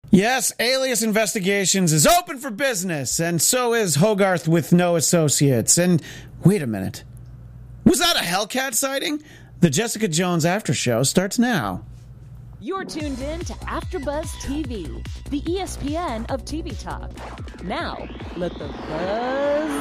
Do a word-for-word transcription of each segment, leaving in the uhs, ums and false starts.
Yes, Alias Investigations is open for business, and so is Hogarth with no associates. And wait a minute. Was that a Hellcat sighting? The Jessica Jones After Show starts now. You're tuned in to AfterBuzz T V, the E S P N of T V talk. Now, let the buzz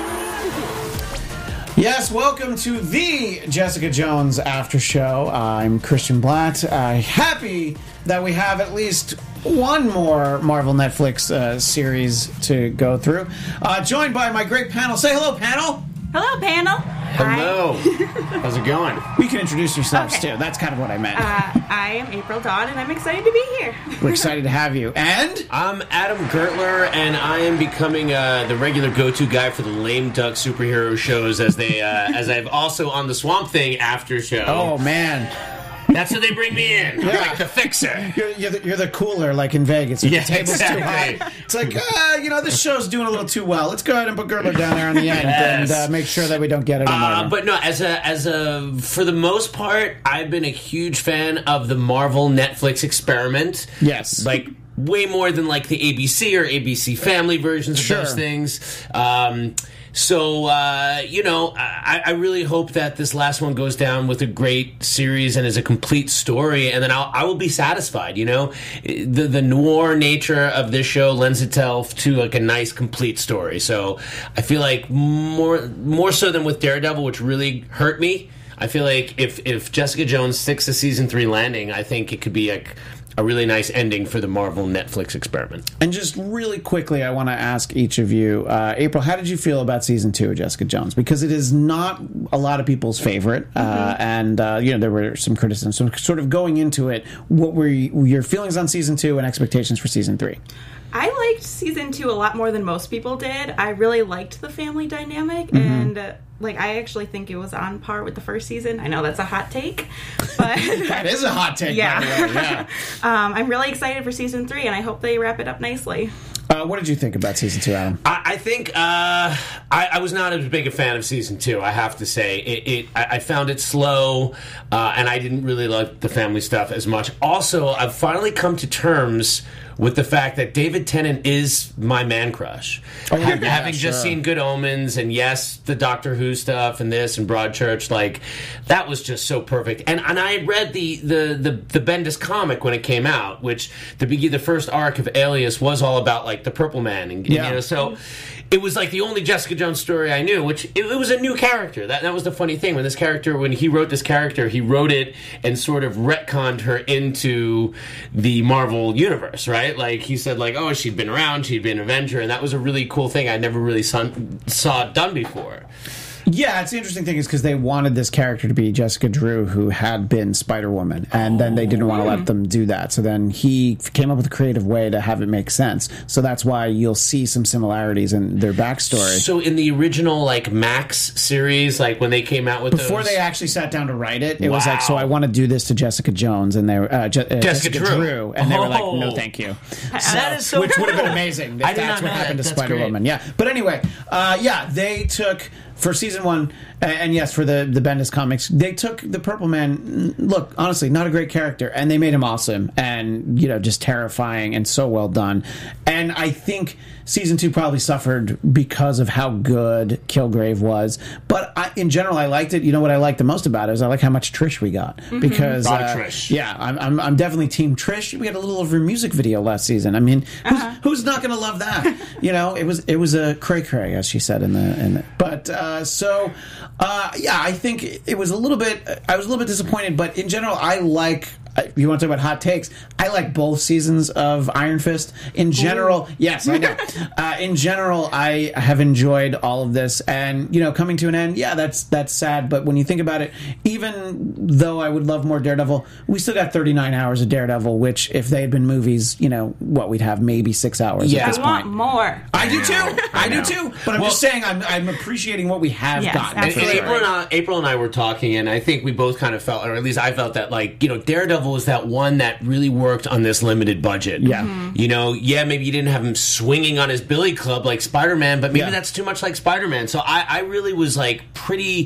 begin. Yes, welcome to the Jessica Jones After Show. I'm Christian Blatt. Uh, happy that we have at least one more Marvel Netflix uh, series to go through. Uh, joined by my great panel. Say hello, panel. Hello, panel. Hello. How's it going? You can introduce yourselves, Okay. too. That's kind of what I meant. Uh, I am April Dawn, and I'm excited to be here. We're excited to have you. And I'm Adam Gertler, and I am becoming uh, the regular go-to guy for the lame duck superhero shows, as they uh, as I've also on the Swamp Thing after show. oh, man. That's how they bring me in, Yeah. like the fixer. You're, you're, the, you're the cooler, like in Vegas. If Yeah, the table's exactly. too high. It's like, uh, you know, this show's doing a little too well. Let's go ahead and put Gertler down there on the end Yes. and uh, make sure that we don't get it in Uh, there. but no, as a as a for the most part, I've been a huge fan of the Marvel Netflix experiment. Yes. like way more than like the A B C or A B C Family versions of Sure. those things. Um, so uh, you know, I, I really hope that this last one goes down with a great series and is a complete story, and then I'll, I will be satisfied. You know, the the noir nature of this show lends itself to like a nice complete story. So I feel like more more so than with Daredevil, which really hurt me. I feel like if if Jessica Jones sticks to season three landing, I think it could be like a really nice ending for the Marvel Netflix experiment. And just really quickly, I want to ask each of you, uh, April, how did you feel about season two of Jessica Jones? Because it is not a lot of people's favorite, uh, and uh, you know there were some criticisms. So, sort of going into it, what were your feelings on season two and expectations for season three? I liked season two a lot more than most people did. I really liked the family dynamic, Mm-hmm. and uh, like I actually think it was on par with the first season. I know that's a hot take, but That is a hot take, Yeah. by the way. Yeah. um, I'm really excited for season three, and I hope they wrap it up nicely. Uh, what did you think about season two, Adam? I, I think uh, I, I was not as big a fan of season two. I have to say, it. it I, I found it slow, uh, and I didn't really like the family stuff as much. Also, I've finally come to terms with the fact that David Tennant is my man crush. Oh, yeah, Having having just sure. seen Good Omens, and yes, the Doctor Who stuff, and this, and Broadchurch, like that was just so perfect. And and I had read the the the, the Bendis comic when it came out, which the begin the first arc of Alias was all about like the Purple Man, and, and, Yeah. you know, so it was like the only Jessica Jones story I knew, which it, it was a new character. That that was the funny thing when this character, when he wrote this character, he wrote it and sort of retconned her into the Marvel universe, right? Like he said, like, oh, she'd been around, she'd been an Avenger, and that was a really cool thing I never really saw, saw done before. Yeah, it's the interesting thing is because they wanted this character to be Jessica Drew, who had been Spider-Woman, and then they didn't want to let them do that. So then he came up with a creative way to have it make sense. So that's why you'll see some similarities in their backstory. So in the original like Max series, like when they came out with Before those, they actually sat down to write it, it was like, Wow. so I want to do this to Jessica Jones, and they were uh, Je- uh, Jessica, Drew. Drew, and they were like, no, Oh. thank you. That is so Which would have been cool. amazing if I did that's not what know happened that. to That's Spider-Woman. great. Yeah, but anyway, uh, yeah, they took for season one, uh, and yes, for the the Bendis comics, they took the Purple Man. Look, honestly, not a great character, and they made him awesome, and you know, just terrifying and so well done. And I think season two probably suffered because of how good Kilgrave was. But I, in general, I liked it. You know what I liked the most about it is I like how much Trish we got because A lot of uh, Trish. yeah, I'm, I'm I'm definitely team Trish. We had a little of her music video last season. I mean, who's, who's not going to love that? You know, it was it was a cray cray, as she said in the in the, but uh, so uh, yeah, I think it was a little bit. I was a little bit disappointed, but in general, I like. If you want to talk about hot takes, I like both seasons of Iron Fist. In general, Ooh. yes, I know. uh, in general, I have enjoyed all of this, and you know, coming to an end, yeah, that's that's sad. But when you think about it, even though I would love more Daredevil, we still got thirty-nine hours of Daredevil. Which, if they had been movies, you know, what we'd have maybe six hours Yeah. at this I want point. more. I do too. I do know. too. But I'm Well- just saying, I'm I'm appreciating what we have Yes, gotten. And absolutely. April and, I, April and I were talking, and I think we both kind of felt, or at least I felt that, like, you know, Daredevil was that one that really worked on this limited budget. Yeah. Mm-hmm. You know, yeah, maybe you didn't have him swinging on his billy club like Spider-Man, but maybe Yeah. that's too much like Spider-Man. So I, I really was, like, pretty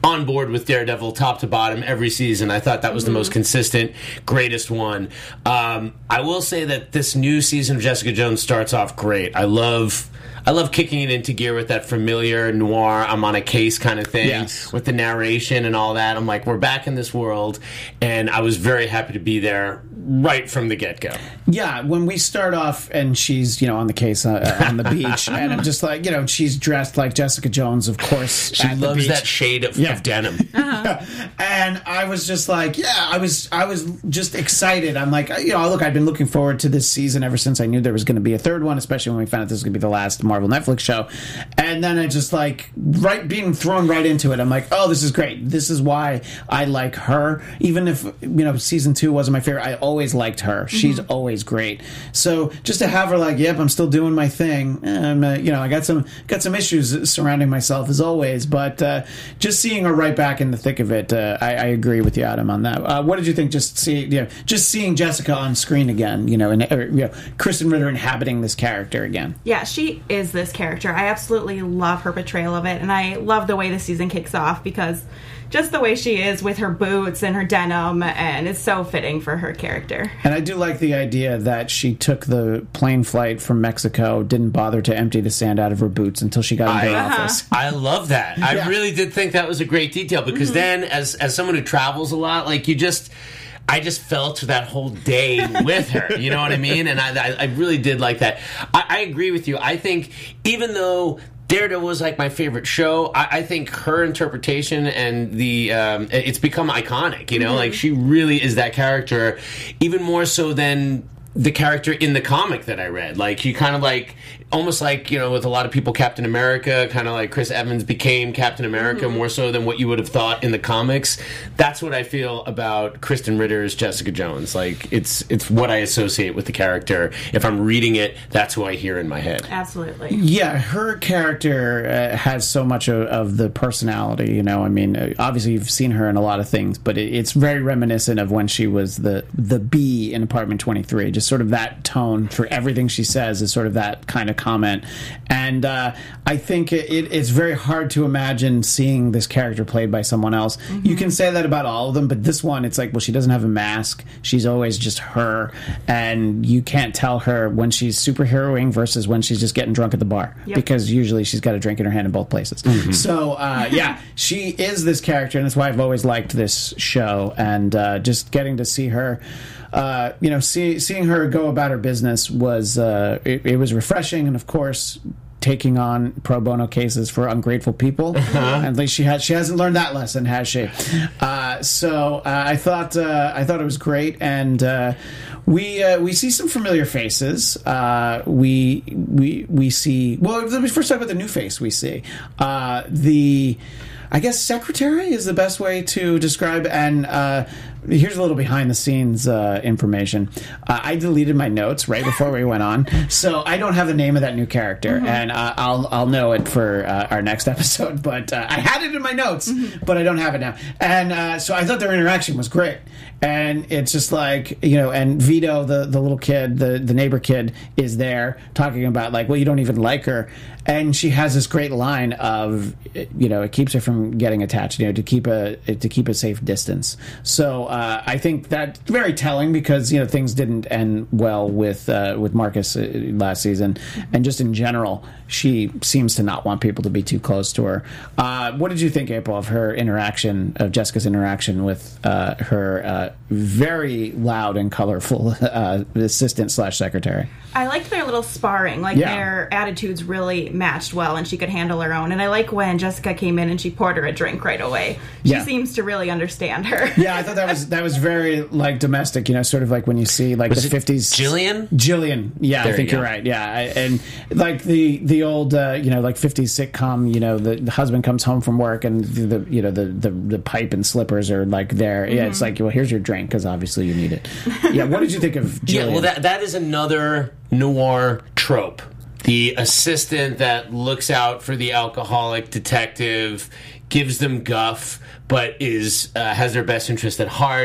on board with Daredevil top to bottom every season. I thought that was mm-hmm. the most consistent, greatest one. Um, I will say that this new season of Jessica Jones starts off great. I love... I love kicking it into gear with that familiar noir, I'm on a case kind of thing, yes. with the narration and all that. I'm like, we're back in this world, and I was very happy to be there right from the get-go. Yeah, when we start off and she's, you know, on the case uh, on the beach, and I'm just like, you know, she's dressed like Jessica Jones, of course. She at loves the beach. that shade of, yeah. of denim. Uh-huh. And I was just like, yeah, I was, I was just excited. I'm like, you know, look, I've been looking forward to this season ever since I knew there was going to be a third one, especially when we found out this was going to be the last Marvel Netflix show. And then I just like right being thrown right into it. I'm like, oh, this is great. This is why I like her. Even if, you know, season two wasn't my favorite, I always liked her. She's mm-hmm. always great. So just to have her like, yep, I'm still doing my thing. Um, uh, you know, I got some got some issues surrounding myself as always, but uh, just seeing her right back in the thick of it, uh, I, I agree with you, Adam, on that. Uh, what did you think? Just see, you know, just seeing Jessica on screen again, you know, and or, you know, Kristen Ritter inhabiting this character again. Yeah, she is this character. I absolutely love her portrayal of it, and I love the way the season kicks off because just the way she is with her boots and her denim, and it's so fitting for her character. And I do like the idea that she took the plane flight from Mexico, didn't bother to empty the sand out of her boots until she got into I, her office. I love that. I yeah. really did think that was a great detail because mm-hmm. then, as as someone who travels a lot, like you just... I just felt that whole day with her. You know what I mean? And I, I, I really did like that. I, I agree with you. I think even though Daredevil was like my favorite show, I, I think her interpretation and the um, it's become iconic. You know, mm-hmm. like she really is that character, even more so than the character in the comic that I read. Like you kind of like almost like, you know, with a lot of people, Captain America, kind of like Chris Evans became Captain America mm-hmm. more so than what you would have thought in the comics. That's what I feel about Kristen Ritter's Jessica Jones. Like it's it's what I associate with the character. If I'm reading it, that's who I hear in my head. Absolutely. Yeah, her character uh, has so much of, of the personality, you know. I mean, uh, obviously you've seen her in a lot of things, but it, it's very reminiscent of when she was the the bee in Apartment twenty-three. Just sort of that tone for everything she says is sort of that kind of comment. And uh, I think it, it, it's very hard to imagine seeing this character played by someone else. Mm-hmm. You can say that about all of them, but this one, it's like, well, she doesn't have a mask. She's always just her. And you can't tell her when she's superheroing versus when she's just getting drunk at the bar. Yep. Because usually she's got a drink in her hand in both places. Mm-hmm. So, uh, yeah, she is this character, and that's why I've always liked this show. And uh, just getting to see her... Uh, you know, see, seeing her go about her business was uh, it, it was refreshing, and of course, taking on pro bono cases for ungrateful people. Uh-huh. At least she has she hasn't learned that lesson, has she? Uh, so uh, I thought uh, I thought it was great, and uh, we uh, we see some familiar faces. Uh, we we we see. Well, let me first talk about the new face we see. Uh, the I guess secretary is the best way to describe, and uh, here's a little behind the scenes uh, information. Uh, I deleted my notes right before we went on, so I don't have the name of that new character, mm-hmm. and uh, I'll I'll know it for uh, our next episode. But uh, I had it in my notes, mm-hmm. but I don't have it now. And uh, so I thought their interaction was great. And it's just like, you know, and Vito, the, the little kid, the, the neighbor kid, is there talking about, like, well, you don't even like her. And she has this great line of, you know, it keeps her from getting attached, you know, to keep a to keep a safe distance. So uh, I think that's very telling because, you know, things didn't end well with uh, with Marcus last season. And just in general, she seems to not want people to be too close to her. Uh, what did you think, April, of her interaction, of Jessica's interaction with uh, her uh, very loud and colorful uh, assistant slash secretary? I liked their little sparring. Like, yeah. their attitudes really matched well, and she could handle her own. And I like when Jessica came in and she poured her a drink right away. She yeah. seems to really understand her. Yeah, I thought that was that was very, like, domestic, you know, sort of like when you see, like, was the fifties. Jillian? Jillian. Yeah, there I think you you're right. Yeah. I, and, like, the the old, uh, you know, like, fifties sitcom, you know, the, the husband comes home from work and, the, the you know, the, the, the pipe and slippers are, like, there. Mm-hmm. Yeah, it's like, well, here's your drink, because obviously you need it. Yeah, what did you think of Jillian? Yeah, well, that that is another noir trope. The assistant that looks out for the alcoholic detective, gives them guff, but is uh, has their best interest at heart.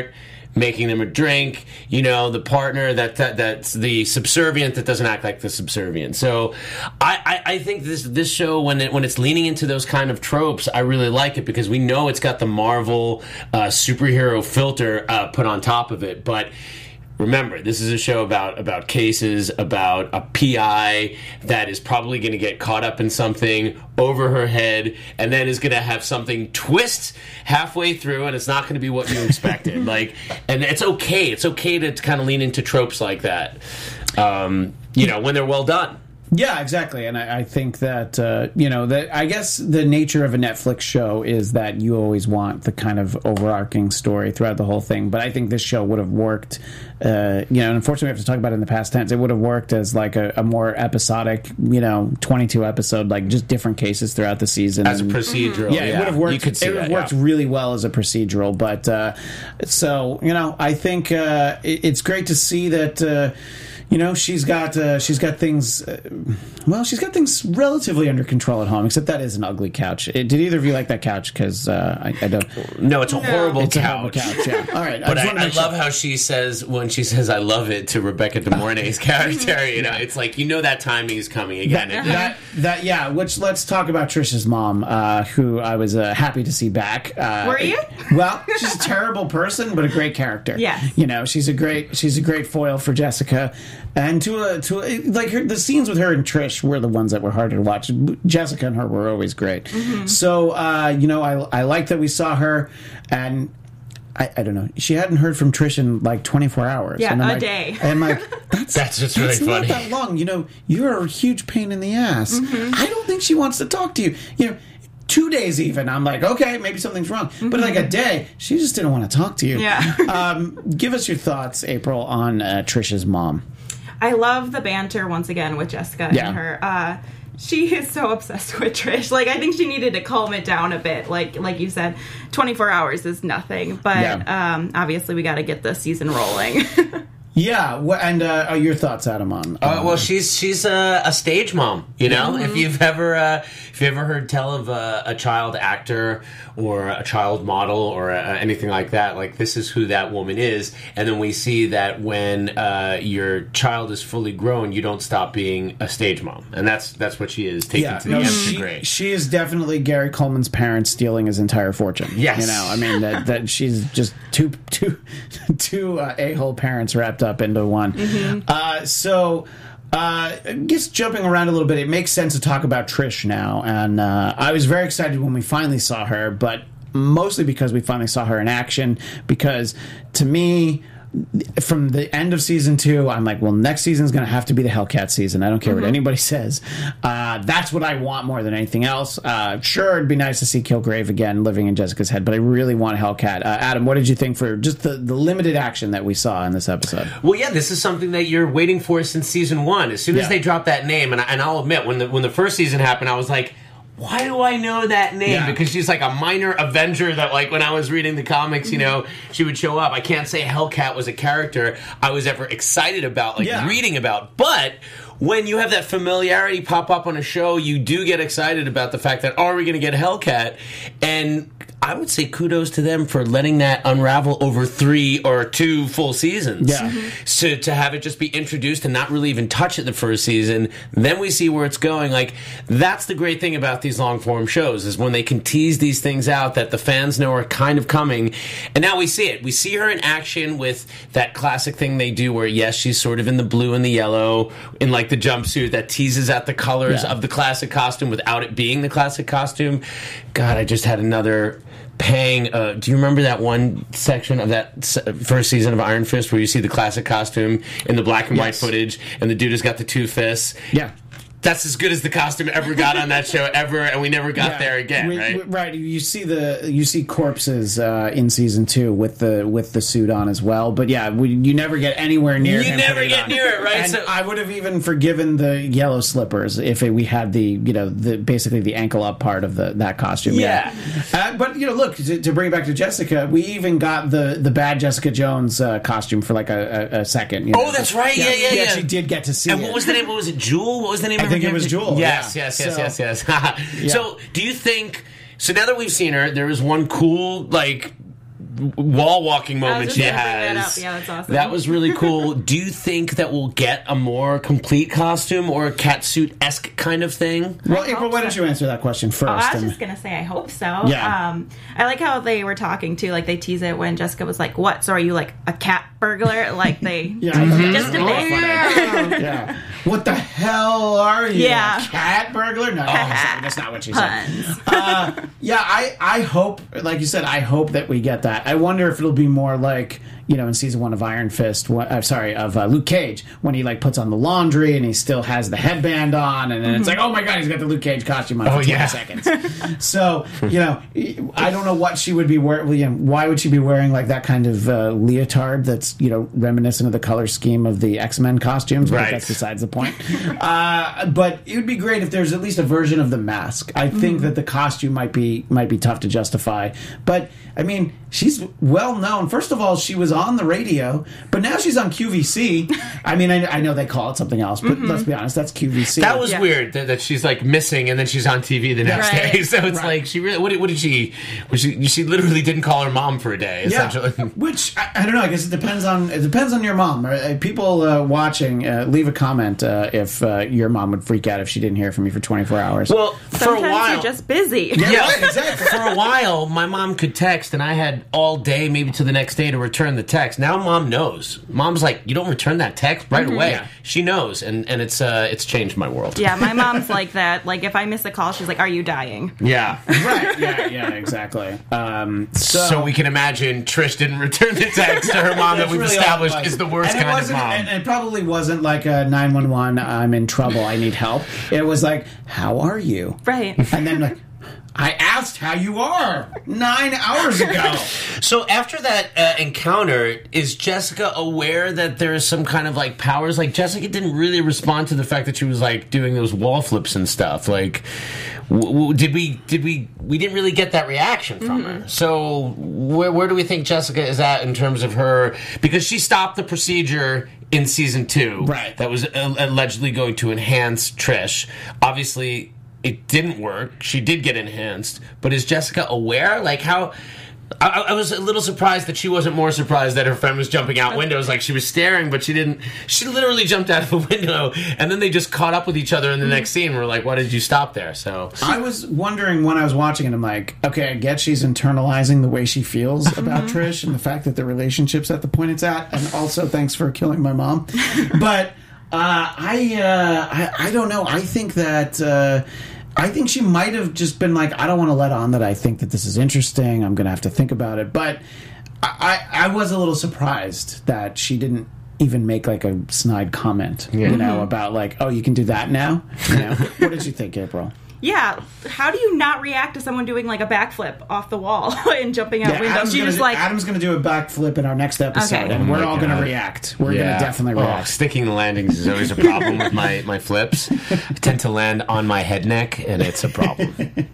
making them a drink, you know, the partner that, that that's the subservient that doesn't act like the subservient. So I, I, I think this this show, when it, when it's leaning into those kind of tropes, I really like it because we know it's got the Marvel uh, superhero filter uh, put on top of it. But remember, this is a show about about cases, about a P I that is probably going to get caught up in something over her head, and then is going to have something twist halfway through, and it's not going to be what you expected. Like, and it's okay. It's okay to, to kind of lean into tropes like that, um, you know, when they're well done. Yeah, exactly, and I, I think that uh, you know that I guess the nature of a Netflix show is that you always want the kind of overarching story throughout the whole thing. But I think this show would have worked. Uh, you know, and unfortunately, we have to talk about it in the past tense. It would have worked as like a, a more episodic, you know, twenty-two episode, like just different cases throughout the season as and, a procedural. Yeah, it yeah. would have worked. You could see it would that, have worked yeah. really well as a procedural. But uh, so you know, I think uh, it, it's great to see that. Uh, You know, she's got uh, she's got things. Uh, well, she's got things relatively under control at home. Except that is an ugly couch. It, did either of you like that couch? Because uh, I, I don't. No, it's a horrible It's a couch. horrible couch. Yeah. All right. But just I, wanna I make love sure. how she says when she says "I love it" to Rebecca De Mornay's character. You know, it's like you know that timing is coming again. That, that, that yeah. Which let's talk about Trisha's mom, uh, who I was uh, happy to see back. Uh, Were you? Well, she's a terrible person, but a great character. Yes. You know, she's a great she's a great foil for Jessica, and to a to a, like her, the scenes with her and Trish were the ones that were harder to watch. Jessica and her were always great. Mm-hmm. So uh, you know, I I like that we saw her, and I, I don't know, she hadn't heard from Trish in like twenty-four hours. Yeah, and I'm a like, day. And I'm like, that's That's just really that's funny. not that long. You know, you're a huge pain in the ass. Mm-hmm. I don't think she wants to talk to you. You know. Two days even, I'm like, okay, maybe something's wrong. Mm-hmm. But like a day, she just didn't want to talk to you. Yeah. um, give us your thoughts, April, on uh, Trisha's mom. I love the banter once again with Jessica Yeah. and her. Uh, she is so obsessed with Trish. Like, I think she needed to calm it down a bit. Like, like you said, twenty-four hours is nothing. But Yeah. um, obviously, we got to get the season rolling. Yeah, wh- and uh, are your thoughts, Adam, on? Uh, on- well, she's she's a, a stage mom, you know. Mm-hmm. If you've ever uh, if you ever heard tell of a, a child actor or a child model or a, anything like that, like this is who that woman is. And then we see that when uh, your child is fully grown, you don't stop being a stage mom, and that's that's what she is taking yeah, to the no, nth she, degree. she is definitely Gary Coleman's parents stealing his entire fortune. Yes. You know, I mean, that, that she's just two, two, two uh, a-hole parents wrapped up into one. Mm-hmm. Uh, so... Uh, I guess jumping around a little bit, it makes sense to talk about Trish now. And uh, I was very excited when we finally saw her, but mostly because we finally saw her in action. Because to me, from the end of season two, I'm like, well, next season's going to have to be the Hellcat season. I don't care Mm-hmm. what anybody says. Uh, that's what I want more than anything else. Uh, sure, it'd be nice to see Kilgrave again living in Jessica's head, but I really want Hellcat. Uh, Adam, what did you think for just the, the limited action that we saw in this episode? Well, yeah, this is something that you're waiting for since season one. As soon as Yeah. they dropped that name, and, I, and I'll admit, when the when the first season happened, I was like, why do I know that name? Yeah. Because she's like a minor Avenger that, like, when I was reading the comics, you know, she would show up. I can't say Hellcat was a character I was ever excited about, like, Yeah. reading about. But when you have that familiarity pop up on a show, you do get excited about the fact that, oh, are we going to get Hellcat? And I would say kudos to them for letting that unravel over three or two full seasons. Yeah. Mhm. So to have it just be introduced and not really even touch it the first season, then we see where it's going. Like, that's the great thing about these long form shows, is when they can tease these things out that the fans know are kind of coming. And now we see it. We see her in action with that classic thing they do where, yes, she's sort of in the blue and the yellow, in like the jumpsuit that teases out the colors Yeah. of the classic costume without it being the classic costume. God, I just had another pang. Uh, do you remember that one section of that s- first season of Iron Fist where you see the classic costume in the black and white Yes. footage, and the dude has got the two fists? Yeah. That's as good as the costume ever got on that show ever, and we never got Yeah. there again, We- right? we- right. You see the you see corpses uh, in season two with the with the suit on as well. But yeah, we, you never get anywhere near. You him never putting get on. near it, right? And So- I would have even forgiven the yellow slippers if it, we had the you know the basically the ankle up part of the that costume. Yeah. Uh, but you know, look to, to bring it back to Jessica, we even got the the bad Jessica Jones uh, costume for like a, a, a second. You know? Oh, that's right. Yeah, yeah, We yeah. actually did get to see And it. what was the name? What was it? Jewel? What was the name I of her think it was character? Jewel, Yes, yeah. yes, yes, So- yes, yes. So, do you think? So now that we've seen her, there is one cool like wall walking I moment was she just gonna bring that has. up. Yeah, that's awesome. That was really cool. Do you think that we'll get a more complete costume or a catsuit-esque kind of thing? Well, I April, hope why don't so. you answer that question first? Oh, I was and- just gonna say, I hope so. Yeah. Um, I like how they were talking too. Like they tease it when Jessica was like, "What? So are you like a cat burglar?" Like they Yeah, I know. just a Oh, bit. yeah. yeah. What the hell are you? Yeah. A cat burglar? No, that's, that's not what she said. Puns. Uh, yeah, I, I hope, like you said, I hope that we get that. I wonder if it'll be more like, you know, in season one of Iron Fist, what, uh, sorry, of uh, Luke Cage, when he like puts on the laundry and he still has the headband on, and then it's like, oh my god, he's got the Luke Cage costume on for Oh, twenty yeah. seconds. So, you know, I don't know what she would be wearing. You know, why would she be wearing like that kind of uh, leotard that's, you know, reminiscent of the color scheme of the X-Men costumes? But Right. that's besides the point. uh, but it would be great if there's at least a version of the mask. I think that the costume might be might be tough to justify, but I mean, she's well known. First of all, she was on the radio, but now she's on Q V C. I mean, I, I know they call it something else, but let's be honest, that's Q V C. That was Yeah. weird that, that she's like missing and then she's on T V the next Right. day. So it's Right. like she really. What did, what did she? Was she? She literally didn't call her mom for a day. Essentially. Yeah, which I, I don't know. I guess it depends on it depends on your mom. Uh, People uh, watching, uh, leave a comment uh, if uh, your mom would freak out if she didn't hear from you for twenty-four hours. Well, for a Sometimes while, you're just busy. yeah, right, exactly. for a while, my mom could text, and I had all day, maybe to the next day, to return the text. Now, mom knows. Mom's like, you don't return that text right away. Yeah. She knows, and and it's uh, it's changed my world. Yeah, my mom's like that. Like if I miss a call, she's like, "Are you dying?" Yeah. Right? Yeah, yeah, exactly. Um, so, So we can imagine Trish didn't return the text to her mom that That's we've really all it established was. is the worst And it kind of wasn't- mom. And it probably wasn't like a nine one one, I'm in trouble, I need help. It was like, how are you? Right. And then like, I asked how you are nine hours ago. So after that uh, encounter, is Jessica aware that there is some kind of like powers? Like Jessica didn't really respond to the fact that she was like doing those wall flips and stuff. Like, w- w- did we? Did we? We didn't really get that reaction from her. So where where do we think Jessica is at in terms of her? Because she stopped the procedure in season two, Right. That was uh, allegedly going to enhance Trish. Obviously, it didn't work. She did get enhanced, but is Jessica aware? Like how? I, I was a little surprised that she wasn't more surprised that her friend was jumping out windows. Like she was staring, but she didn't. She literally jumped out of a window, and then they just caught up with each other in the next scene. We're like, "Why did you stop there?" So I was wondering when I was watching it, I'm like, okay, I get she's internalizing the way she feels about Trish and the fact that the relationship's at the point it's at, and also thanks for killing my mom. But uh, I, uh, I, I don't know. I think that. Uh, I think she might have just been like, I don't want to let on that I think that this is interesting. I'm going to have to think about it. But I, I, I was a little surprised that she didn't even make like a snide comment, you know, about like, oh, you can do that now. You know? What did you think, April? Yeah. How do you not react to someone doing like a backflip off the wall and jumping out Yeah, windows? Adam's She gonna just do, like, Adam's going to do a backflip in our next episode, Okay. and Oh we're my all going to God. react. We're going to definitely Oh, react. sticking the landings is always a problem with my, my flips. I tend to land on my head neck, and it's a problem.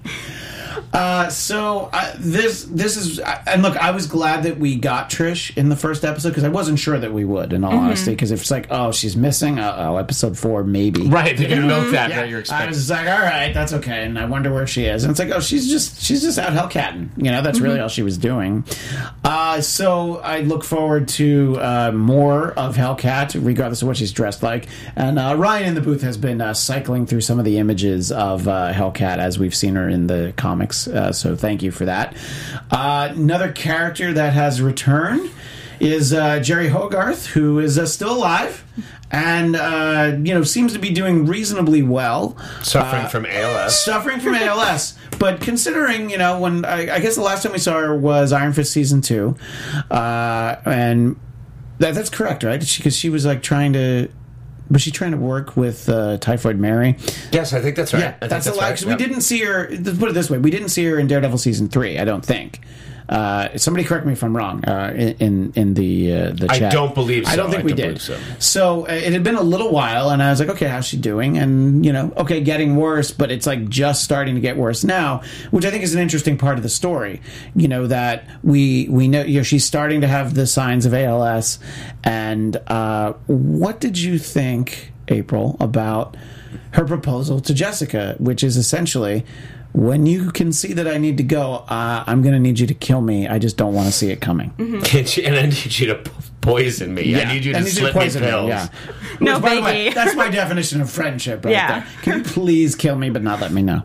Uh, so uh, this this is uh, and look, I was glad that we got Trish in the first episode because I wasn't sure that we would, in all honesty. Because if it's like, oh, she's missing, uh, oh, episode four, maybe. Right, they're going to milk that. Yeah, Right, you're I expecting. was just like, all right, that's okay, and I wonder where she is. And it's like, oh, she's just she's just out hellcatting. You know, that's really all she was doing. Uh, so I look forward to uh, more of Hellcat, regardless of what she's dressed like. And uh, Ryan in the booth has been uh, cycling through some of the images of uh, Hellcat as we've seen her in the comics. Uh, so thank you for that. Uh, another character that has returned is uh, Jerry Hogarth, who is uh, still alive and uh, you know seems to be doing reasonably well. Suffering Uh, from A L S. Suffering from A L S, but considering you know when I, I guess the last time we saw her was Iron Fist season two, uh, and that, that's correct, right? Because she, she was like trying to. Was she trying to work with uh, Typhoid Mary? Yes, I think that's right. Yeah, I think that's, a lie. right. Because Yep. we didn't see her. Let's put it this way: we didn't see her in Daredevil season three. I don't think. Uh, somebody correct me if I'm wrong. Uh, in in the uh, the I chat, don't believe I don't so. think I we don't did. believe so. So uh, it had been a little while, and I was like, okay, how's she doing? And you know, okay, getting worse, but it's like just starting to get worse now, which I think is an interesting part of the story. You know that we we know you know she's starting to have the signs of A L S, and uh, what did you think April, about her proposal to Jessica, which is essentially, when you can see that I need to go, uh, I'm going to need you to kill me. I just don't want to see it coming. Mm-hmm. Can't you, and I need you to po- poison me. Yeah. I need you to I need slip to me poison me, pills. yeah. No, Which, by the way, biggie. that's my definition of friendship right Yeah. there. Can you please kill me but not let me know?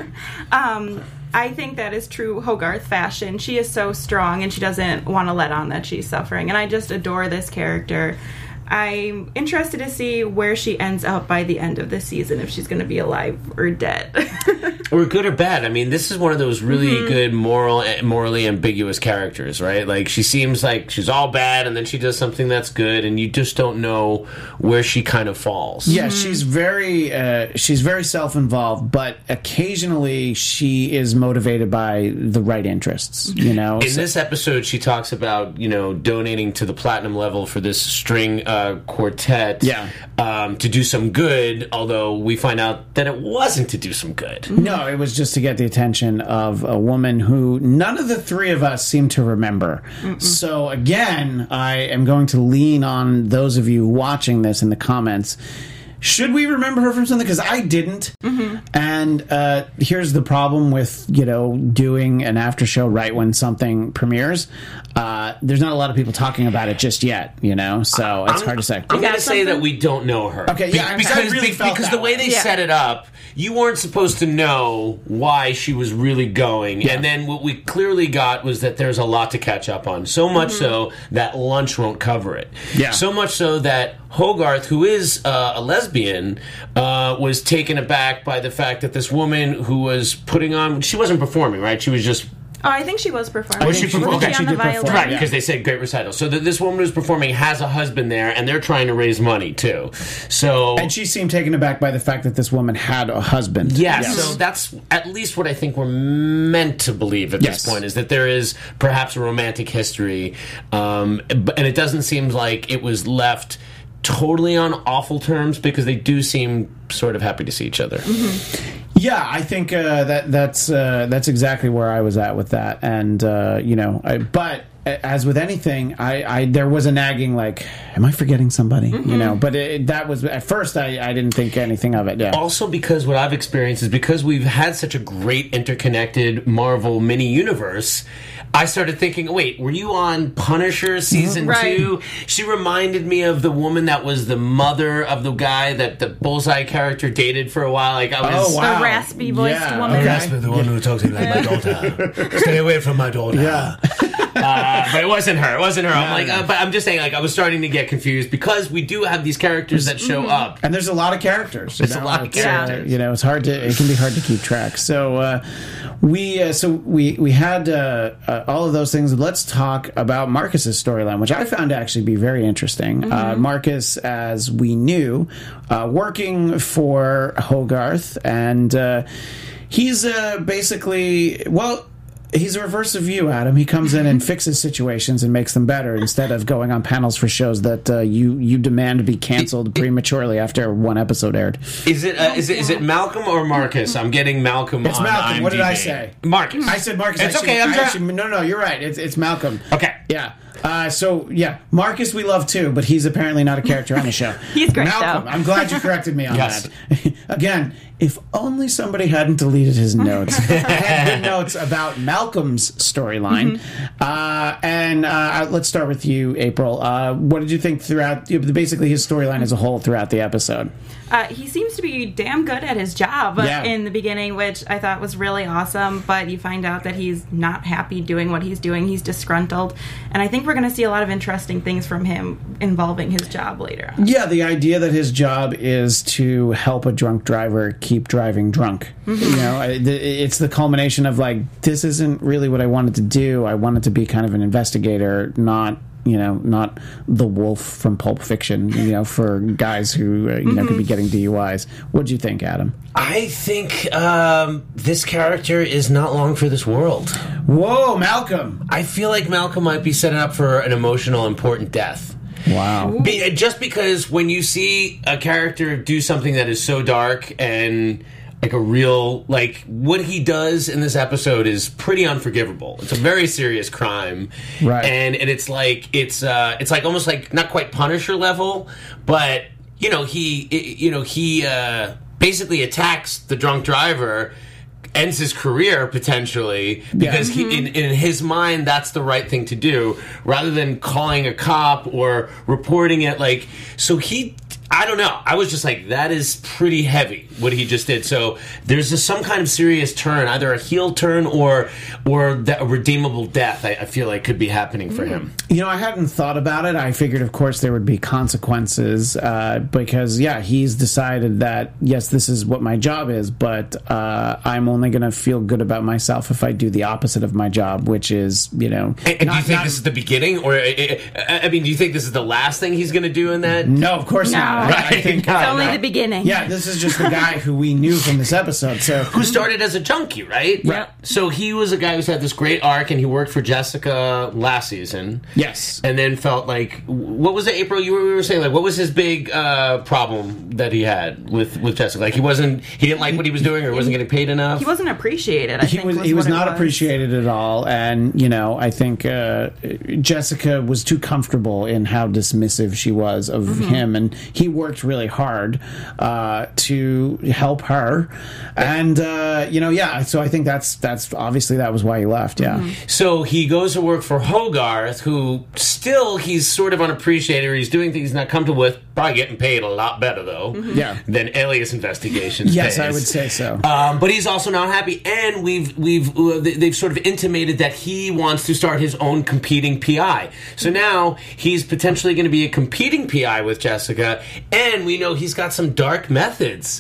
Um, I think that is true Hogarth fashion. She is so strong, and she doesn't want to let on that she's suffering. And I just adore this character. I'm interested to see where she ends up by the end of the season, if she's going to be alive or dead. Or good or bad. I mean, this is one of those really Mm-hmm. good moral, morally ambiguous characters, right? Like, she seems like she's all bad, and then she does something that's good, and you just don't know where she kind of falls. Yeah, she's very uh, she's very self-involved, but occasionally she is motivated by the right interests, you know? In So- this episode, she talks about, you know, donating to the platinum level for this string uh, quartet Yeah. um, to do some good, although we find out that it wasn't to do some good. No, it was just to get the attention of a woman who none of the three of us seem to remember. So again, I am going to lean on those of you watching this in the comments. Should we remember her from something? Because I didn't. Mm-hmm. And uh, here's the problem with, you know, doing an after show right when something premieres. Uh, there's not a lot of people talking about it just yet, you know? So it's I'm- hard to say. I'm going got to say that something? we don't know her. Okay, yeah, Be- I because really be- felt because that the way way. they Yeah. set it up, you weren't supposed to know why she was really going, and then what we clearly got was that there's a lot to catch up on. So much so that lunch won't cover it. Yeah. So much so that Hogarth, who is uh, a lesbian, uh, was taken aback by the fact that this woman who was putting on, she wasn't performing, right? She was just. Oh, I think she was performing. Was she performing? Was Okay, she she on the did perform. violin? Right, Yeah. because they said great recital. So that this woman who's performing has a husband there, and they're trying to raise money too. So And she seemed taken aback by the fact that this woman had a husband. yeah, Yes. so that's at least what I think we're meant to believe at Yes. this point, is that there is perhaps a romantic history, um, but- and it doesn't seem like it was left totally on awful terms, because they do seem sort of happy to see each other. Yeah, I think uh, that that's uh, that's exactly where I was at with that, and uh, you know, I, but as with anything, I, I there was a nagging like, am I forgetting somebody? Mm-hmm. You know, but it, that was at first I, I didn't think anything of it. Yeah, Also, because what I've experienced is because we've had such a great interconnected Marvel mini universe, I started thinking, wait, were you on Punisher season Right. two? She reminded me of the woman that was the mother of the guy that the Bullseye character dated for a while. Like I was, Oh, wow. The raspy voiced Yeah, woman. okay. Rasper, the one who talks to me like my daughter. Stay away from my daughter. Yeah. uh, but it wasn't her. It wasn't her. I'm No, like, no. uh, but I'm just saying, like, I was starting to get confused because we do have these characters that show up. and there's a lot of characters. It's you a know, lot of it's, uh, characters. you know, it's hard to it can be hard to keep track. So uh, we uh, so we we had uh, uh, all of those things. Let's talk about Marcus's storyline, which I found to actually be very interesting. Uh, Marcus, as we knew, uh, working for Hogarth, and uh, he's uh, basically well. He's a reverse of you, Adam. He comes in and fixes situations and makes them better instead of going on panels for shows that uh, you you demand to be canceled prematurely after one episode aired. Is it uh, is it is it Malcolm or Marcus? I'm getting Malcolm. It's on Malcolm. What did I IMDb. say? Marcus. I said Marcus. It's actually, okay. I'm I trying. actually, no, no, you're right. It's it's Malcolm. Okay. Yeah. Uh, so yeah, Marcus we love too, but he's apparently not a character on the show. He's great, Malcolm, though. I'm glad you corrected me on Yes. that. Again, if only somebody hadn't deleted his notes. Had good notes about Malcolm's storyline. Uh, and uh, let's start with you, April. Uh, what did you think throughout? Basically, his storyline as a whole throughout the episode. Uh, he seems to be damn good at his job Yeah. in the beginning, which I thought was really awesome. But you find out that he's not happy doing what he's doing. He's disgruntled. And I think we're going to see a lot of interesting things from him involving his job later on. Yeah, the idea that his job is to help a drunk driver keep driving drunk. You know, I- th- it's the culmination of like, this isn't really what I wanted to do. I wanted to be kind of an investigator, not, you know, not the wolf from Pulp Fiction, you know, for guys who, uh, you know, could be getting D U Is. What'd you think, Adam? I think um, this character is not long for this world. Whoa, Malcolm! I feel like Malcolm might be setting up for an emotional, important death. Wow. Be, just because when you see a character do something that is so dark and like a real, like what he does in this episode is pretty unforgivable. It's a very serious crime, Right. And and it's like it's uh it's like almost like not quite Punisher level, but you know, he, you know, he uh, basically attacks the drunk driver, ends his career potentially because Yeah. he, in, in his mind, that's the right thing to do, rather than calling a cop or reporting it. Like, so he. I don't know. I was just like, that is pretty heavy, what he just did. So there's just some kind of serious turn, either a heel turn or or that a redeemable death, I, I feel like could be happening for him. You know, I hadn't thought about it. I figured, of course, there would be consequences uh, because, yeah, he's decided that, yes, this is what my job is, but uh, I'm only going to feel good about myself if I do the opposite of my job, which is, you know... And, and do you not- think not- this is the beginning? Or, I I mean, do you think this is the last thing he's going to do in that? No, of course No. not. I- I Right. think, No, It's only no. the beginning. yeah, this is just the guy who we knew from this episode, so... Who started as a junkie, right? Yep. So he was a guy who's had this great arc, and he worked for Jessica last season. Yes. And then felt like, what was it, April? You were, we were saying, like, what was his big uh, problem that he had with, with Jessica? Like, he wasn't, he didn't like what he was doing, or wasn't getting paid enough. He wasn't appreciated, I He think. was, was he was what it not was. appreciated at all, and you know I think uh, Jessica was too comfortable in how dismissive she was of Mm-hmm. him, and he worked really hard uh, to help her, and uh, you know yeah. So I think that's that's obviously that was why he left. Yeah, Mm-hmm. So he goes to work for Hogarth, who still he's sort of unappreciated, or he's doing things he's not comfortable with. Probably getting paid a lot better though, Yeah. than Alias Investigations. yes, I pays. would say so. Um, but he's also not happy, and we've we've uh, they've sort of intimated that he wants to start his own competing P I. So now he's potentially going to be a competing P I with Jessica, and we know he's got some dark methods.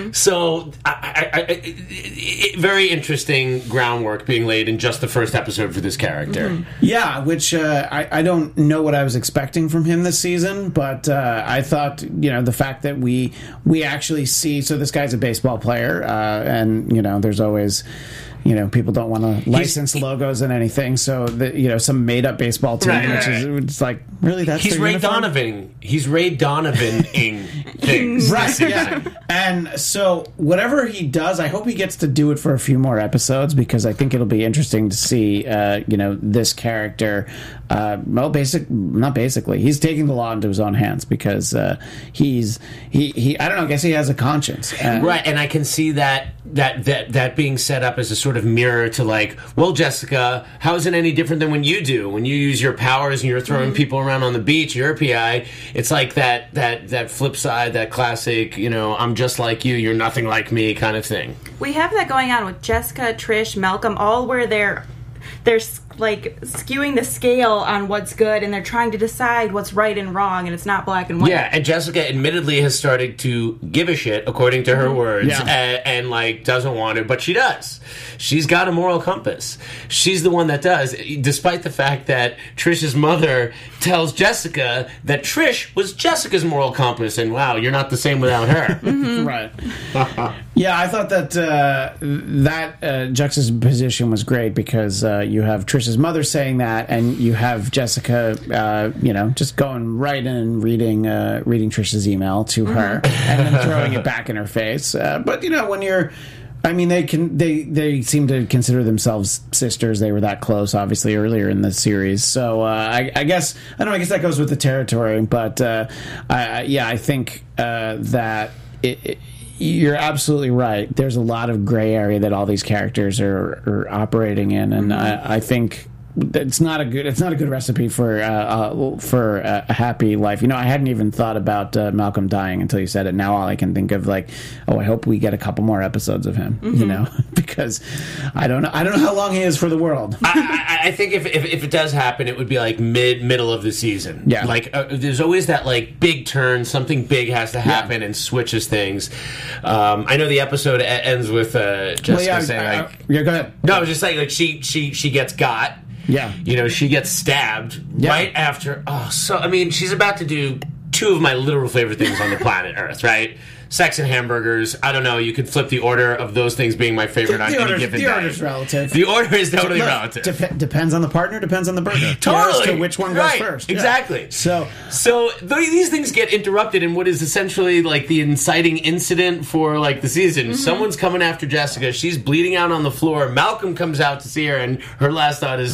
So I, I, I, I, I, very interesting groundwork being laid in just the first episode for this character. Yeah, which uh, I, I don't know what I was expecting from him this season, but uh, I thought, you know, the fact that we we actually see, so this guy's a baseball player, uh, and, you know, there's always, you know, people don't want to license logos and anything, so, the, you know, some made-up baseball team, Right, which right, is it's like, really, that's He's their Ray uniform? Donovan. He's Ray Donovan-ing things. Right, yeah. And so whatever he does, I hope he gets to do it for a few more episodes because I think it'll be interesting to see, uh, you know, this character. Uh, well, basic, not basically. He's taking the law into his own hands because uh, he's he he. I don't know. I guess he has a conscience. Uh, Right, and I can see that that that that being set up as a sort of mirror to like, well, Jessica, how is it any different than when you do? When you use your powers and you're throwing people around on the beach, you're a P I. It's like that that that flip side, that classic, you know, I'm just like you, you're nothing like me kind of thing. We have that going on with Jessica, Trish, Malcolm, all where they're they're like skewing the scale on what's good, and they're trying to decide what's right and wrong, and it's not black and white. Yeah, and Jessica admittedly has started to give a shit, according to her words, Yeah. and, and like doesn't want it, but she does. She's got a moral compass. She's the one that does, despite the fact that Trish's mother tells Jessica that Trish was Jessica's moral compass, and wow, you're not the same without her. Right. Yeah, I thought that uh, that uh, juxtaposition was great because uh, you have Trish's mother saying that, and you have Jessica, uh, you know, just going right in and reading uh, reading Trish's email to her and then throwing it back in her face. Uh, but you know, when you're I mean, they can. They they seem to consider themselves sisters. They were that close, obviously, earlier in the series. So uh, I, I guess I don't know. I guess that goes with the territory. But uh, I, yeah, I think uh, that it, it, you're absolutely right. There's a lot of gray area that all these characters are, are operating in, and I, I think. It's not a good. It's not a good recipe for uh, uh, for a happy life. You know, I hadn't even thought about uh, Malcolm dying until you said it. Now all I can think of, like, oh, I hope we get a couple more episodes of him. Mm-hmm. You know, because I don't know. I don't know how long he is for the world. I, I, I think if, if if it does happen, it would be like mid middle of the season. Yeah, like uh, there's always that like big turn. Something big has to happen yeah. and switches things. Um, I know the episode ends with uh, Jessica well, yeah, saying I, I, like, yeah, go ahead. no, I was just saying like she she she gets got. Yeah. You know, she gets stabbed Yeah. right after. Oh, so, I mean, she's about to do two of my literal favorite things on the planet Earth, right? Sex and hamburgers. I don't know. You could flip the order of those things being my favorite The, on the, any order's, given the day. order's relative. The order is totally Look, relative. dep- depends on the partner. Depends on the burger. Totally. As to which one goes Right. first. Yeah. Exactly. So, So th- these things get interrupted in what is essentially like the inciting incident for like the season. Someone's coming after Jessica. She's bleeding out on the floor. Malcolm comes out to see her, and her last thought is,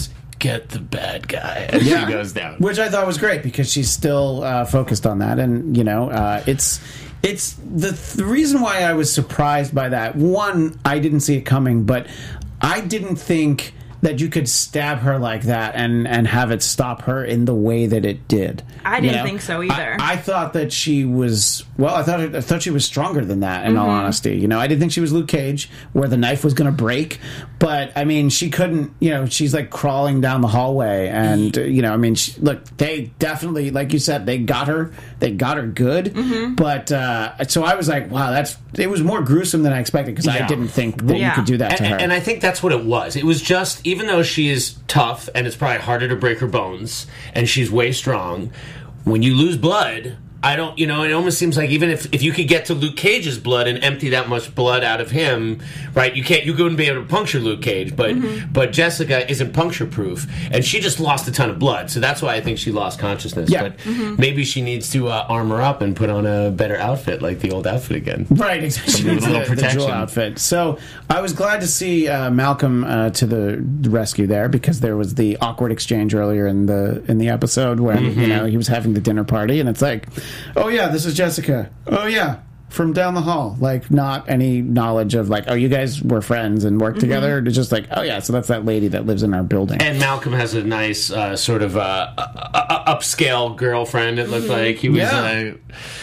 get the bad guy as Yeah. she goes down. Which I thought was great because she's still uh, focused on that, and you know, uh, it's it's the, the reason why I was surprised by that. One, I didn't see it coming, but I didn't think that you could stab her like that and, and have it stop her in the way that it did. I You didn't know? think so either. I, I thought that she was well. I thought I thought she was stronger than that. In all honesty, you know, I didn't think she was Luke Cage, where the knife was going to break. But I mean, she couldn't. You know, she's like crawling down the hallway, and uh, you know, I mean, she, look, they definitely, like you said, they got her. They got her good. But uh, so I was like, wow, that's it was more gruesome than I expected because I Yeah. didn't think that Yeah. you could do that to And, her. and I think that's what it was. It was just, even though she is tough and it's probably harder to break her bones, and she's way strong, when you lose blood, I don't, you know, it almost seems like even if, if you could get to Luke Cage's blood and empty that much blood out of him, right, you can't, you couldn't be able to puncture Luke Cage, but Mm-hmm. but Jessica isn't puncture proof, and she just lost a ton of blood, so that's why I think she lost consciousness. Yeah. But Mm-hmm. maybe she needs to uh, armor up and put on a better outfit, like the old outfit again. Right, exactly. Something with a little the, the protection. jewel outfit. So I was glad to see uh, Malcolm uh, to the rescue there because there was the awkward exchange earlier in the in the episode when Mm-hmm. you know he was having the dinner party and it's like, oh yeah, this is Jessica. Oh yeah, from down the hall. Like not any knowledge of like, oh you guys were friends and worked together. It's just like, oh yeah, so that's that lady that lives in our building. And Malcolm has a nice uh, sort of uh, uh, uh, upscale girlfriend. It looked like he was. Yeah. Uh,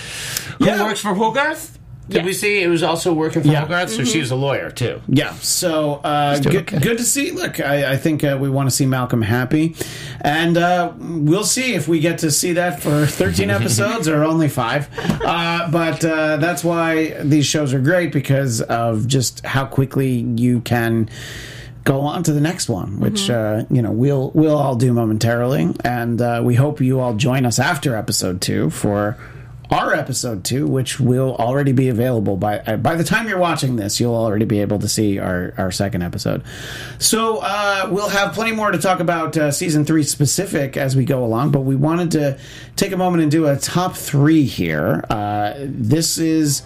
who Yeah. works for Hogarth? Did Yes. we see it was also working for Yeah. Hogarth? So she was a lawyer too. Yeah, so uh, doing good, okay. good to see. Look, I, I think uh, we want to see Malcolm happy, and uh, we'll see if we get to see that for thirteen episodes or only five. Uh, but uh, that's why these shows are great because of just how quickly you can go on to the next one, which uh, you know we'll we'll all do momentarily, and uh, we hope you all join us after episode two for our episode two, which will already be available by uh, by the time you're watching this, you'll already be able to see our, our second episode. So uh, we'll have plenty more to talk about uh, season three specific as we go along, but we wanted to take a moment and do a top three here. Uh, this is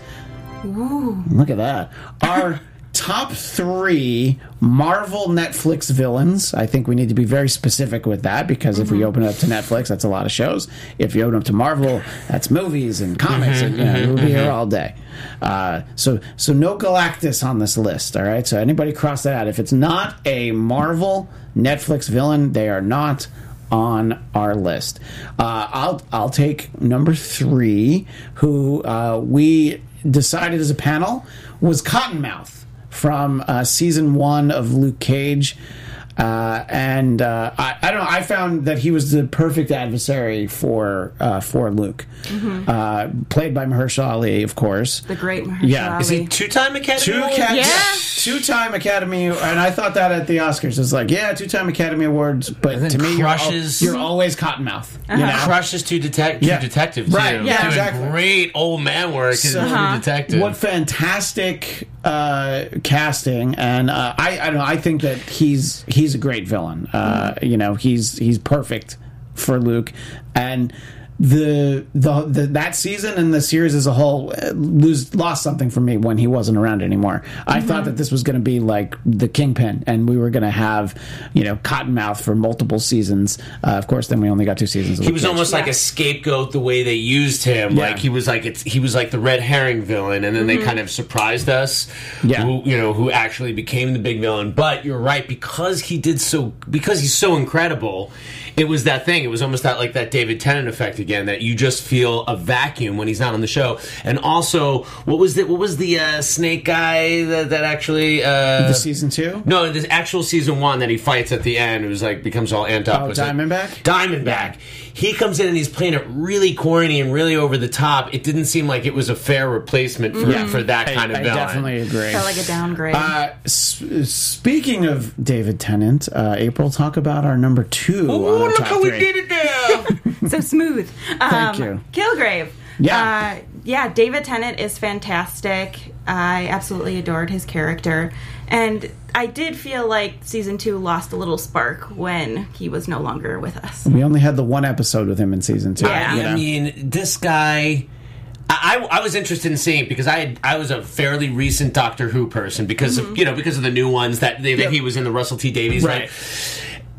look at that. Our top three Marvel Netflix villains. I think we need to be very specific with that because if we open it up to Netflix, that's a lot of shows. If you open up to Marvel, that's movies and comics, and you know, we'll be here all day. Uh, so, so no Galactus on this list. All right. So anybody cross that out. If it's not a Marvel Netflix villain, they are not on our list. Uh, I'll I'll take number three, who uh, we decided as a panel was Cottonmouth from uh, season one of Luke Cage. Uh, and uh, I, I don't know. I found that he was the perfect adversary for uh, for Luke, uh, played by Mahershala Ali, of course. The great Mahershala Yeah. Ali. Is Is he two-time Academy Two, Award? Acad- Yeah. two-time Academy, and I thought that at the Oscars. It's like, yeah, two-time Academy Awards, but then to me, you're, al- crushes- you're always Cottonmouth. You know? Crushes True Detec- Yeah. True Detective too. Right, yeah, Doing exactly. great old man work So- in True Uh-huh. Detective. What fantastic uh, casting, and uh, I, I don't know. I think that he's he's a great villain. Uh, you know, he's he's perfect for Luke, and the, the the that season and the series as a whole uh, lose lost something for me when he wasn't around anymore. I thought that this was going to be like the Kingpin, and we were going to have you know Cottonmouth for multiple seasons. Uh, of course, then we only got two seasons. Of He Luke was Cage. almost like Yeah. a scapegoat the way they used him. Yeah. Like he was like it's he was like the red herring villain, and then they kind of surprised us. Yeah. who, you know who actually became the big villain. But you're right, because he did so because he's so incredible. It was that thing. It was almost that like that David Tennant effect again. That you just feel a vacuum when he's not on the show. And also, what was the what was the uh, snake guy that, that actually uh, the season two. No, the actual season one that he fights at the end, it was like becomes all amped up. Oh, Was it- Diamondback? Diamondback. He comes in and he's playing it really corny and really over the top. It didn't seem like it was a fair replacement for, Yeah. for that I, kind of I villain. definitely agree. Felt like a downgrade. Uh, s- speaking of David Tennant, uh, April, talk about our number two. Ooh, on our look top how we three. did it there! So smooth. Um, Thank you. Kilgrave. Yeah. Uh, yeah, David Tennant is fantastic. I absolutely adored his character. And I did feel like season two lost a little spark when he was no longer with us. We only had the one episode with him in season two. Yeah. you know? I mean, this guy. I, I was interested in seeing it because I had, I was a fairly recent Doctor Who person because of you know because of the new ones that, they, that Yep. he was in the Russell T Davies Right. line. And I was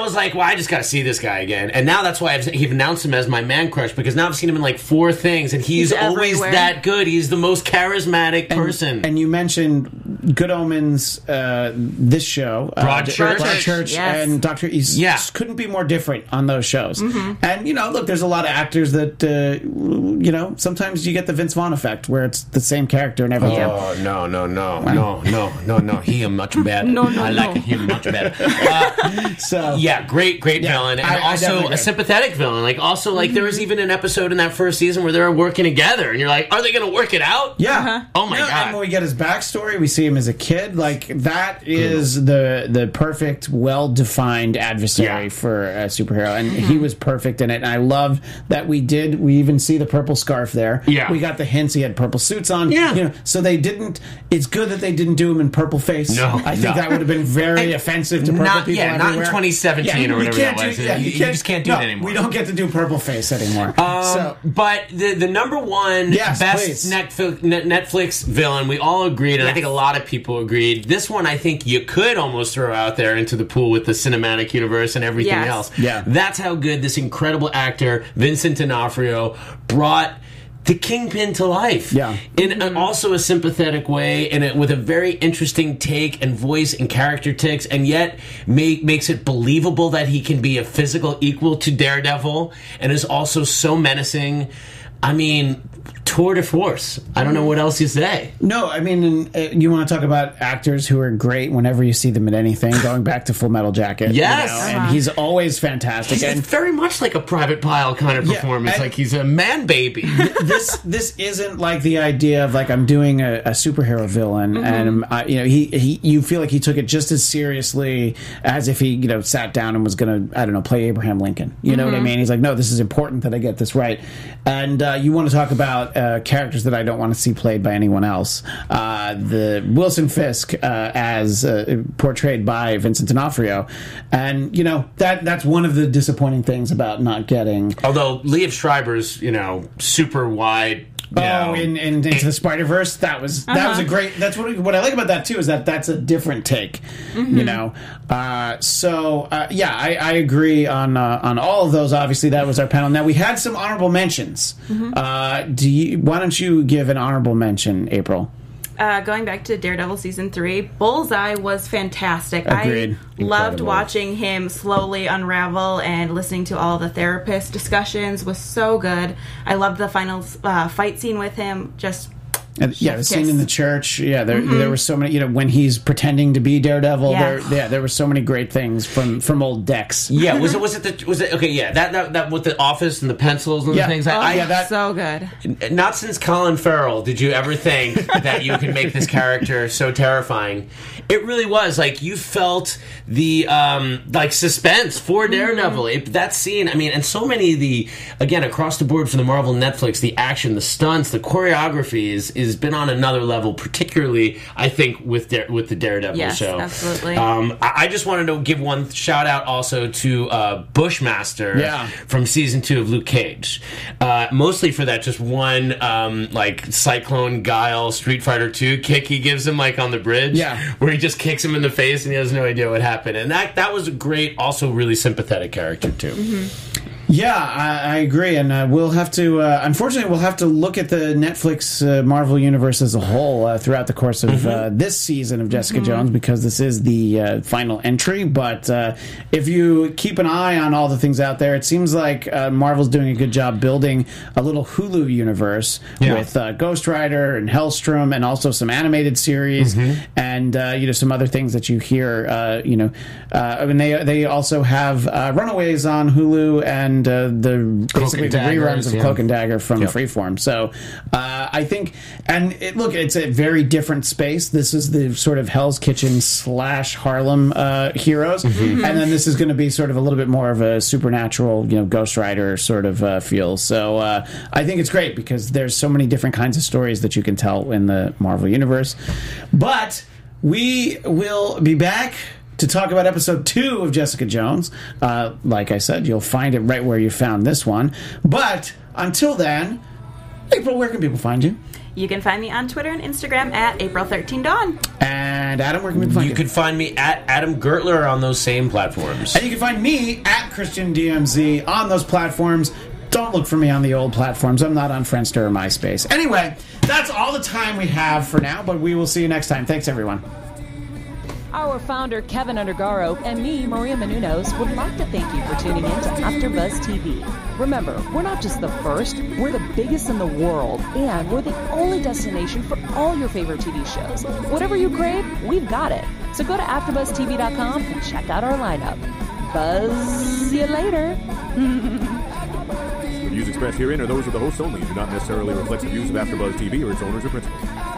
was like, well, I just got to see this guy again. And now that's why I've he've announced him as my man crush, because now I've seen him in like four things, and he's, He's always everywhere. that good. He's the most charismatic person. And you mentioned Good Omens, uh, this show, Broadchurch. uh, Broadchurch, Yes. and Doctor East. Yeah. Couldn't be more different on those shows. And you know, look, there's a lot of actors that uh, you know, sometimes you get the Vince Vaughn effect, where it's the same character in every. Oh, no, no, no, no, no, no, no. He am much better. No, no, I like no. him much better. Uh, So yeah, great, great Yeah, villain. And I- I also definitely a agree. sympathetic villain. Like, also, like, there was even an episode in that first season where they were working together, and you're like, are they going to work it out? Yeah. Oh, my Yeah, God. And when we get his backstory, we see him as a kid. Like that is the the perfect, well defined adversary Yeah. for a superhero, and he was perfect in it. And I love that we did. We even see the purple scarf there. Yeah. we got the hints. He had purple suits on. Yeah. you know. So they didn't. It's good that they didn't do him in purple face. No, I think no. that would have been very offensive to purple Not- people. yeah, not in everywhere. twenty seventeen or you whatever can't that was. Do, yeah, You- you just can't do no, it anymore. We don't get to do purple face anymore. so But the the number one Yes, best please. Netflix, Net- Netflix villain, we all agreed, and I think a lot of people agreed. This one, I think you could almost throw out there into the pool with the cinematic universe and everything Yes. else. Yeah. That's how good this incredible actor, Vincent D'Onofrio, brought the Kingpin to life. Yeah. In a, also a sympathetic way, and it, with a very interesting take and voice and character ticks, and yet make, makes it believable that he can be a physical equal to Daredevil, and is also so menacing. I mean, tour de force. I don't know what else you say. No, I mean, uh, you want to talk about actors who are great whenever you see them in anything. Going back to Full Metal Jacket, you Yes. know, Uh-huh. and he's always fantastic. It's And very much like a Private Pile kind of Yeah, performance. and- like he's a man baby. this this isn't like the idea of like I'm doing a, a superhero villain, and uh, you know he, he you feel like he took it just as seriously as if he you know sat down and was gonna I don't know play Abraham Lincoln. You know what I mean? He's like, no, this is important that I get this right. And uh, you want to talk about uh, characters that I don't want to see played by anyone else. Uh, the Wilson Fisk uh, as uh, portrayed by Vincent D'Onofrio, and you know that that's one of the disappointing things about not getting. Although Liev Schreiber's, you know, super wide. You Oh, know, in, in into the Spider Verse, that was that was a great. That's what what I like about that too is that that's a different take, you know. Uh, so uh, yeah, I, I agree on uh, on all of those. Obviously, that was our panel. Now we had some honorable mentions. Uh, do you? Why don't you give an honorable mention, April? Uh, going back to Daredevil season three, Bullseye was fantastic. Agreed. I loved Incredible. watching him slowly unravel, and listening to all the therapist discussions was so good. I loved the final uh, fight scene with him. Just And, yeah, the Chef's scene kiss. in the church. Yeah, there there were so many. You know, when he's pretending to be Daredevil. Yeah. There, yeah, there were so many great things from from old Dex. Yeah, was it was it the was it okay? Yeah, that that, that with the office and the pencils and Yeah. the things. oh, I, yeah, that- so good. Not since Colin Farrell did you ever think that you could make this character so terrifying. It really was like you felt the um, like suspense for Daredevil. It, that scene, I mean, and so many of the again across the board for the Marvel Netflix, the action, the stunts, the choreography is is been on another level. Particularly, I think with Dare, with the Daredevil Yes, show. absolutely. Um, I, I just wanted to give one shout out also to uh, Bushmaster Yeah. from season two of Luke Cage. Uh, mostly for that just one um, like Cyclone Guile Street Fighter two kick he gives him like on the bridge. Yeah. Where he just kicks him in the face and he has no idea what happened. And that that was a great, also really sympathetic character too. Yeah, I, I agree, and uh, we'll have to. Uh, unfortunately, we'll have to look at the Netflix uh, Marvel universe as a whole uh, throughout the course of uh, this season of Jessica Jones, because this is the uh, final entry. But uh, if you keep an eye on all the things out there, it seems like uh, Marvel's doing a good job building a little Hulu universe Yeah. with uh, Ghost Rider and Hellstrom, and also some animated series, and uh, you know some other things that you hear. Uh, you know, uh, I mean they they also have uh, Runaways on Hulu and. Uh, the basically and the Daggers, reruns of yeah. Cloak and Dagger from Yeah. Freeform. So uh, I think, and it, look, it's a very different space. This is the sort of Hell's Kitchen slash Harlem uh, heroes, and then this is going to be sort of a little bit more of a supernatural, you know, Ghost Rider sort of uh, feel. So uh, I think it's great because there's so many different kinds of stories that you can tell in the Marvel universe. But we will be back to talk about episode two of Jessica Jones. Uh, like I said, you'll find it right where you found this one. But until then, April, where can people find you? You can find me on Twitter and Instagram at April thirteen Dawn. And Adam, where can we find you? You can find me at Adam Gertler on those same platforms. And you can find me at Christian D M Z on those platforms. Don't look for me on the old platforms. I'm not on Friendster or MySpace. Anyway, that's all the time we have for now, but we will see you next time. Thanks, everyone. Our founder, Kevin Undergaro, and me, Maria Menounos, would like to thank you for tuning in to AfterBuzz T V. Remember, we're not just the first, we're the biggest in the world, and we're the only destination for all your favorite T V shows. Whatever you crave, we've got it. So go to after buzz t v dot com and check out our lineup. Buzz you later. The views expressed herein are those of the hosts only and do not necessarily reflect the views of AfterBuzz T V or its owners or principals.